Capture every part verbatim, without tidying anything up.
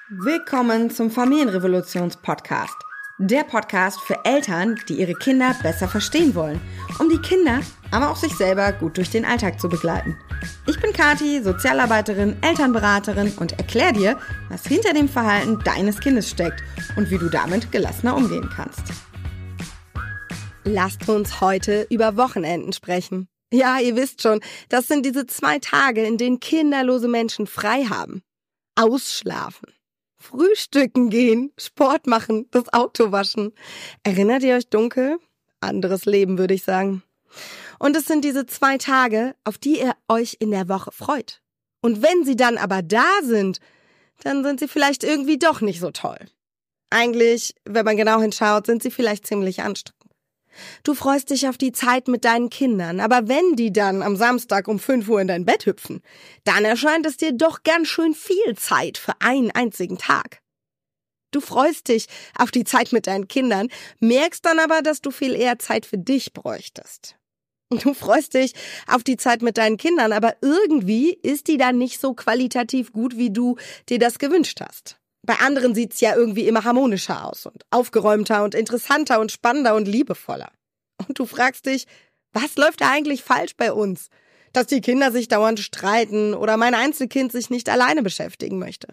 Willkommen zum Familienrevolutions-Podcast. Der Podcast für Eltern, die ihre Kinder besser verstehen wollen, um die Kinder, aber auch sich selber gut durch den Alltag zu begleiten. Ich bin Kathi, Sozialarbeiterin, Elternberaterin und erkläre dir, was hinter dem Verhalten deines Kindes steckt und wie du damit gelassener umgehen kannst. Lasst uns heute über Wochenenden sprechen. Ja, ihr wisst schon, das sind diese zwei Tage, in denen kinderlose Menschen frei haben. Ausschlafen. Frühstücken gehen, Sport machen, das Auto waschen. Erinnert ihr euch dunkel? Anderes Leben, würde ich sagen. Und es sind diese zwei Tage, auf die ihr euch in der Woche freut. Und wenn sie dann aber da sind, dann sind sie vielleicht irgendwie doch nicht so toll. Eigentlich, wenn man genau hinschaut, sind sie vielleicht ziemlich anstrengend. Du freust dich auf die Zeit mit deinen Kindern, aber wenn die dann am Samstag um fünf Uhr in dein Bett hüpfen, dann erscheint es dir doch ganz schön viel Zeit für einen einzigen Tag. Du freust dich auf die Zeit mit deinen Kindern, merkst dann aber, dass du viel eher Zeit für dich bräuchtest. Du freust dich auf die Zeit mit deinen Kindern, aber irgendwie ist die dann nicht so qualitativ gut, wie du dir das gewünscht hast. Bei anderen sieht's ja irgendwie immer harmonischer aus und aufgeräumter und interessanter und spannender und liebevoller. Und du fragst dich, was läuft da eigentlich falsch bei uns? Dass die Kinder sich dauernd streiten oder mein Einzelkind sich nicht alleine beschäftigen möchte.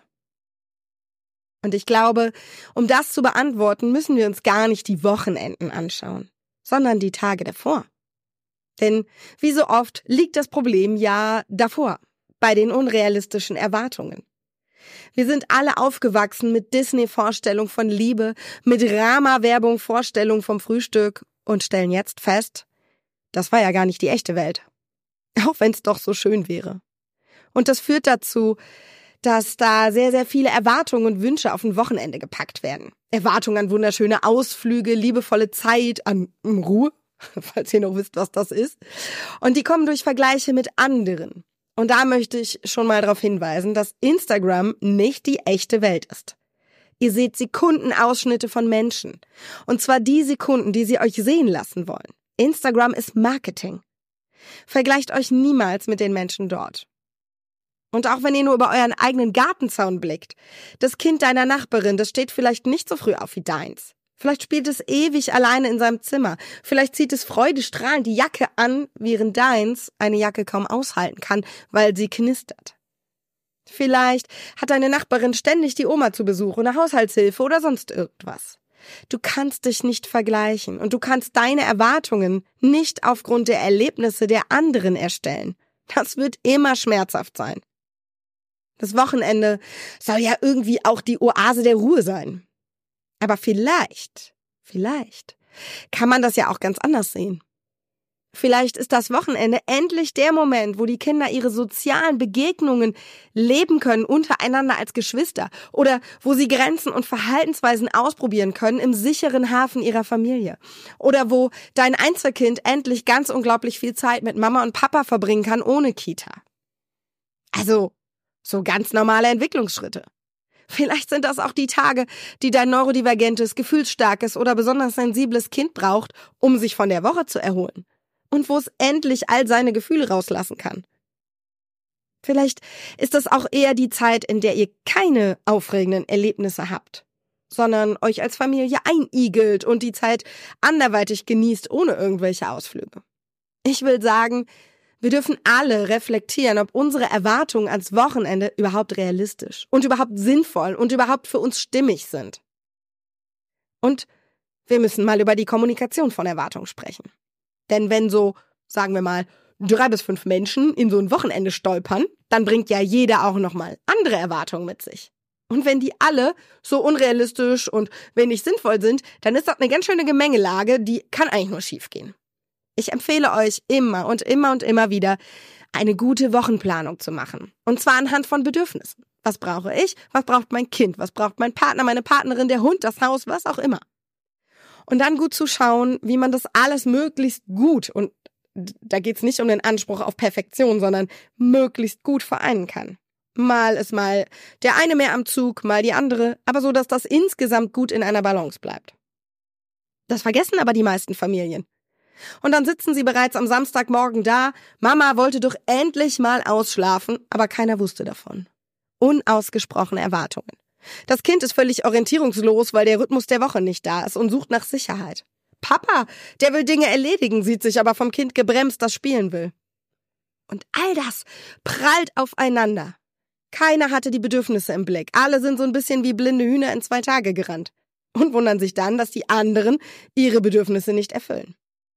Und ich glaube, um das zu beantworten, müssen wir uns gar nicht die Wochenenden anschauen, sondern die Tage davor. Denn wie so oft liegt das Problem ja davor, bei den unrealistischen Erwartungen. Wir sind alle aufgewachsen mit Disney-Vorstellung von Liebe, mit Rama-Werbung Vorstellung vom Frühstück und stellen jetzt fest, das war ja gar nicht die echte Welt. Auch wenn es doch so schön wäre. Und das führt dazu, dass da sehr, sehr viele Erwartungen und Wünsche auf ein Wochenende gepackt werden. Erwartungen an wunderschöne Ausflüge, liebevolle Zeit, an Ruhe, falls ihr noch wisst, was das ist. Und die kommen durch Vergleiche mit anderen. Und da möchte ich schon mal darauf hinweisen, dass Instagram nicht die echte Welt ist. Ihr seht Sekundenausschnitte von Menschen. Und zwar die Sekunden, die sie euch sehen lassen wollen. Instagram ist Marketing. Vergleicht euch niemals mit den Menschen dort. Und auch wenn ihr nur über euren eigenen Gartenzaun blickt, das Kind deiner Nachbarin, das steht vielleicht nicht so früh auf wie deins. Vielleicht spielt es ewig alleine in seinem Zimmer. Vielleicht zieht es freudestrahlend die Jacke an, während deins eine Jacke kaum aushalten kann, weil sie knistert. Vielleicht hat deine Nachbarin ständig die Oma zu Besuch oder Haushaltshilfe oder sonst irgendwas. Du kannst dich nicht vergleichen und du kannst deine Erwartungen nicht aufgrund der Erlebnisse der anderen erstellen. Das wird immer schmerzhaft sein. Das Wochenende soll ja irgendwie auch die Oase der Ruhe sein. Aber vielleicht, vielleicht kann man das ja auch ganz anders sehen. Vielleicht ist das Wochenende endlich der Moment, wo die Kinder ihre sozialen Begegnungen leben können untereinander als Geschwister oder wo sie Grenzen und Verhaltensweisen ausprobieren können im sicheren Hafen ihrer Familie. Oder wo dein Einzelkind endlich ganz unglaublich viel Zeit mit Mama und Papa verbringen kann ohne Kita. Also, so ganz normale Entwicklungsschritte. Vielleicht sind das auch die Tage, die dein neurodivergentes, gefühlsstarkes oder besonders sensibles Kind braucht, um sich von der Woche zu erholen. Und wo es endlich all seine Gefühle rauslassen kann. Vielleicht ist das auch eher die Zeit, in der ihr keine aufregenden Erlebnisse habt, sondern euch als Familie einigelt und die Zeit anderweitig genießt, ohne irgendwelche Ausflüge. Ich will sagen, wir dürfen alle reflektieren, ob unsere Erwartungen ans Wochenende überhaupt realistisch und überhaupt sinnvoll und überhaupt für uns stimmig sind. Und wir müssen mal über die Kommunikation von Erwartungen sprechen. Denn wenn so, sagen wir mal, drei bis fünf Menschen in so ein Wochenende stolpern, dann bringt ja jeder auch nochmal andere Erwartungen mit sich. Und wenn die alle so unrealistisch und wenig sinnvoll sind, dann ist das eine ganz schöne Gemengelage, die kann eigentlich nur schief gehen. Ich empfehle euch immer und immer und immer wieder, eine gute Wochenplanung zu machen. Und zwar anhand von Bedürfnissen. Was brauche ich? Was braucht mein Kind? Was braucht mein Partner, meine Partnerin, der Hund, das Haus, was auch immer? Und dann gut zu schauen, wie man das alles möglichst gut, und da geht's nicht um den Anspruch auf Perfektion, sondern möglichst gut vereinen kann. Mal ist mal der eine mehr am Zug, mal die andere, aber so, dass das insgesamt gut in einer Balance bleibt. Das vergessen aber die meisten Familien. Und dann sitzen sie bereits am Samstagmorgen da, Mama wollte doch endlich mal ausschlafen, aber keiner wusste davon. Unausgesprochene Erwartungen. Das Kind ist völlig orientierungslos, weil der Rhythmus der Woche nicht da ist und sucht nach Sicherheit. Papa, der will Dinge erledigen, sieht sich aber vom Kind gebremst, das spielen will. Und all das prallt aufeinander. Keiner hatte die Bedürfnisse im Blick. Alle sind so ein bisschen wie blinde Hühner in zwei Tage gerannt. Und wundern sich dann, dass die anderen ihre Bedürfnisse nicht erfüllen.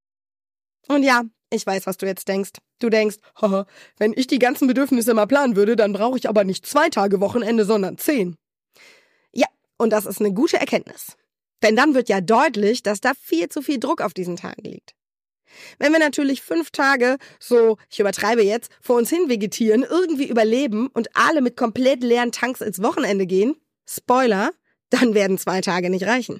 Und ja, ich weiß, was du jetzt denkst. Du denkst, haha, wenn ich die ganzen Bedürfnisse mal planen würde, dann brauche ich aber nicht zwei Tage Wochenende, sondern zehn. Ja, und das ist eine gute Erkenntnis. Denn dann wird ja deutlich, dass da viel zu viel Druck auf diesen Tagen liegt. Wenn wir natürlich fünf Tage, so, ich übertreibe jetzt, vor uns hin vegetieren, irgendwie überleben und alle mit komplett leeren Tanks ins Wochenende gehen, Spoiler, dann werden zwei Tage nicht reichen.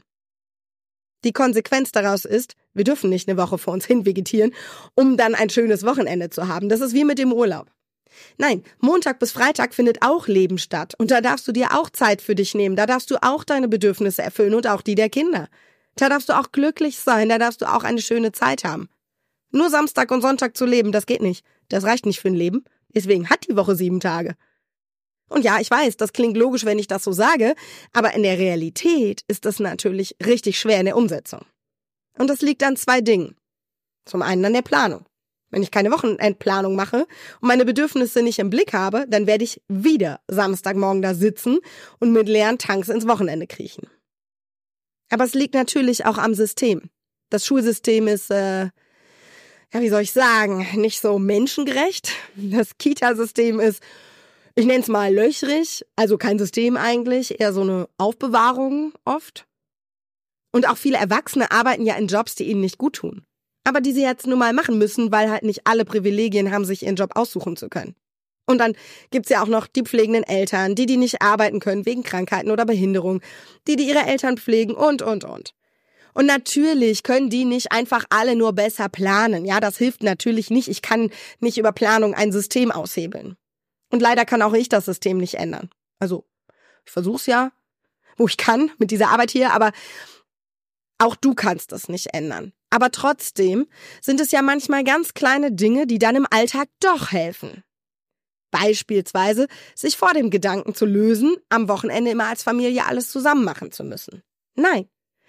Die Konsequenz daraus ist, wir dürfen nicht eine Woche vor uns hin vegetieren, um dann ein schönes Wochenende zu haben. Das ist wie mit dem Urlaub. Nein, Montag bis Freitag findet auch Leben statt. Und da darfst du dir auch Zeit für dich nehmen. Da darfst du auch deine Bedürfnisse erfüllen und auch die der Kinder. Da darfst du auch glücklich sein. Da darfst du auch eine schöne Zeit haben. Nur Samstag und Sonntag zu leben, das geht nicht. Das reicht nicht für ein Leben. Deswegen hat die Woche sieben Tage. Und ja, ich weiß, das klingt logisch, wenn ich das so sage. Aber in der Realität ist das natürlich richtig schwer in der Umsetzung. Und das liegt an zwei Dingen. Zum einen an der Planung. Wenn ich keine Wochenendplanung mache und meine Bedürfnisse nicht im Blick habe, dann werde ich wieder Samstagmorgen da sitzen und mit leeren Tanks ins Wochenende kriechen. Aber es liegt natürlich auch am System. Das Schulsystem ist, äh, ja, wie soll ich sagen, nicht so menschengerecht. Das Kita-System ist, ich nenne es mal löchrig, also kein System eigentlich, eher so eine Aufbewahrung oft. Und auch viele Erwachsene arbeiten ja in Jobs, die ihnen nicht gut tun. Aber die sie jetzt nun mal machen müssen, weil halt nicht alle Privilegien haben, sich ihren Job aussuchen zu können. Und dann gibt's ja auch noch die pflegenden Eltern, die, die nicht arbeiten können wegen Krankheiten oder Behinderung, die, die ihre Eltern pflegen und, und, und. Und natürlich können die nicht einfach alle nur besser planen. Ja, das hilft natürlich nicht. Ich kann nicht über Planung ein System aushebeln. Und leider kann auch ich das System nicht ändern. Also, ich versuch's ja, wo ich kann, mit dieser Arbeit hier, aber auch du kannst es nicht ändern. Aber trotzdem sind es ja manchmal ganz kleine Dinge, die dann im Alltag doch helfen. Beispielsweise sich vor dem Gedanken zu lösen, am Wochenende immer als Familie alles zusammen machen zu müssen. Nein.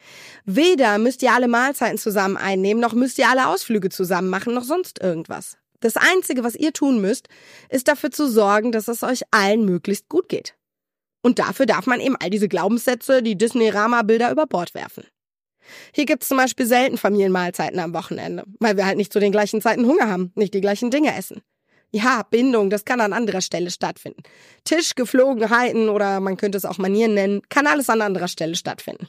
Weder müsst ihr alle Mahlzeiten zusammen einnehmen, noch müsst ihr alle Ausflüge zusammen machen, noch sonst irgendwas. Das Einzige, was ihr tun müsst, ist dafür zu sorgen, dass es euch allen möglichst gut geht. Und dafür darf man eben all diese Glaubenssätze, die Disney-Rama-Bilder über Bord werfen. Hier gibt's zum Beispiel selten Familienmahlzeiten am Wochenende, weil wir halt nicht zu den gleichen Zeiten Hunger haben, nicht die gleichen Dinge essen. Ja, Bindung, das kann an anderer Stelle stattfinden. Tischgeflogenheiten oder man könnte es auch Manieren nennen, kann alles an anderer Stelle stattfinden.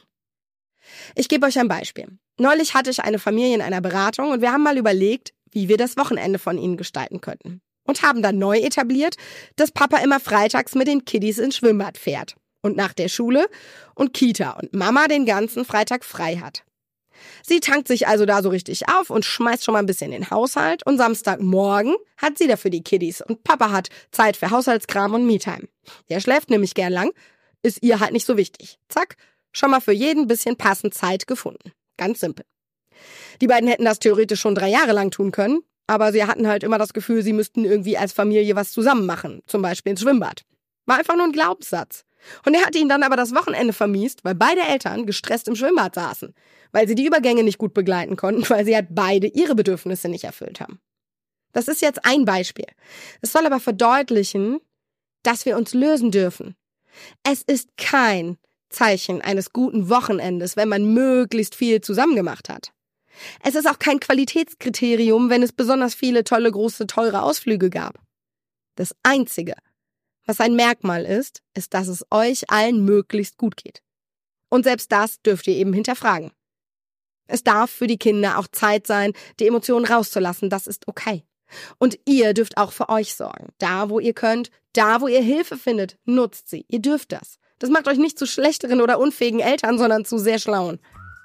Ich gebe euch ein Beispiel. Neulich hatte ich eine Familie in einer Beratung und wir haben mal überlegt, wie wir das Wochenende von ihnen gestalten könnten. Und haben dann neu etabliert, dass Papa immer freitags mit den Kiddies ins Schwimmbad fährt. Und nach der Schule und Kita und Mama den ganzen Freitag frei hat. Sie tankt sich also da so richtig auf und schmeißt schon mal ein bisschen in den Haushalt und Samstagmorgen hat sie dafür die Kiddies und Papa hat Zeit für Haushaltskram und Me-Time. Der schläft nämlich gern lang, ist ihr halt nicht so wichtig. Zack, schon mal für jeden bisschen passend Zeit gefunden. Ganz simpel. Die beiden hätten das theoretisch schon drei Jahre lang tun können, aber sie hatten halt immer das Gefühl, sie müssten irgendwie als Familie was zusammen machen, zum Beispiel ins Schwimmbad. War einfach nur ein Glaubenssatz. Und er hat ihnen dann aber das Wochenende vermiest, weil beide Eltern gestresst im Schwimmbad saßen, weil sie die Übergänge nicht gut begleiten konnten, weil sie halt beide ihre Bedürfnisse nicht erfüllt haben. Das ist jetzt ein Beispiel. Es soll aber verdeutlichen, dass wir uns lösen dürfen. Es ist kein Zeichen eines guten Wochenendes, wenn man möglichst viel zusammen gemacht hat. Es ist auch kein Qualitätskriterium, wenn es besonders viele tolle, große, teure Ausflüge gab. Das Einzige, was ein Merkmal ist, ist, dass es euch allen möglichst gut geht. Und selbst das dürft ihr eben hinterfragen. Es darf für die Kinder auch Zeit sein, die Emotionen rauszulassen, das ist okay. Und ihr dürft auch für euch sorgen. Da, wo ihr könnt, da, wo ihr Hilfe findet, nutzt sie. Ihr dürft das. Das macht euch nicht zu schlechteren oder unfähigen Eltern, sondern zu sehr schlauen.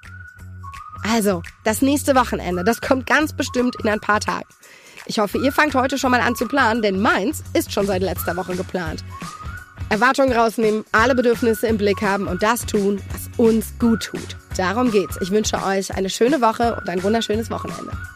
Also, das nächste Wochenende, das kommt ganz bestimmt in ein paar Tagen. Ich hoffe, ihr fangt heute schon mal an zu planen, denn meins ist schon seit letzter Woche geplant. Erwartungen rausnehmen, alle Bedürfnisse im Blick haben und das tun, was uns gut tut. Darum geht's. Ich wünsche euch eine schöne Woche und ein wunderschönes Wochenende.